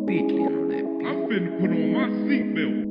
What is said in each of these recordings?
Beatleyin de. I'm finna put on my seatbelt.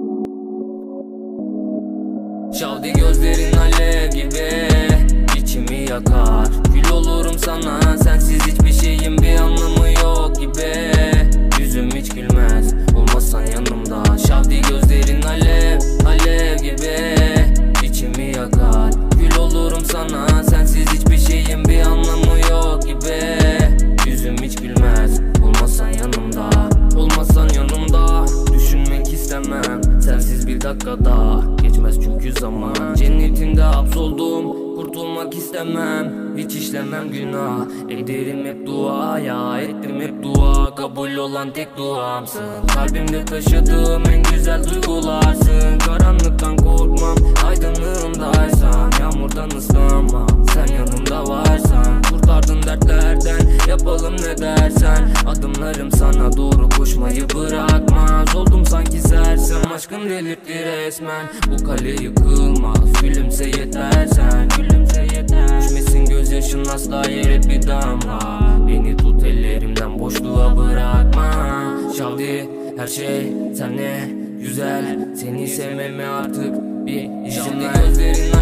Şavdi gözlerin alev gibi içimi yakar. Kül olurum sana, sensiz hiçbir şeyin bir anlamı yok gibi. Yüzüm hiç gülmez olmazsan yanımda. Şavdi gözlerin alev, alev gibi içimi yakar. Kül olurum sana, sensiz hiçbir şeyin bir anlamı yok gibi. Yüzüm hiç gülmez olmazsan yanımda. Olmazsan yanımda düşünmek istemem. Sensiz bir dakikada geçmez çünkü zaman. Cennetinde hapsoldum, kurtulmak istemem. Hiç işlemem günah, ederim hep duaya. Ettim hep dua, kabul olan tek duamsın. Kalbimde taşıdığım en güzel duygularsın. Karanlıktan korkmam, aydınlığımdaysan. Yağmurdan ıslanmam, sen yanımda varsan. Kurtardın dertlerden, yapalım ne dersen. Adımlarım sana doğru koşmayı bırakmaz. Oldum sanki sersem, aşkın delirtti resmen. Bu kale yıkılmaz, gülümse yeter sen. Gülümse yeter. Düşmesin gözyaşın asla yere bir damla. Beni tut ellerimden, boşluğa bırakma. Şavdi her şey senle güzel. Seni sevmeme artık bir izin ver. Gözlerin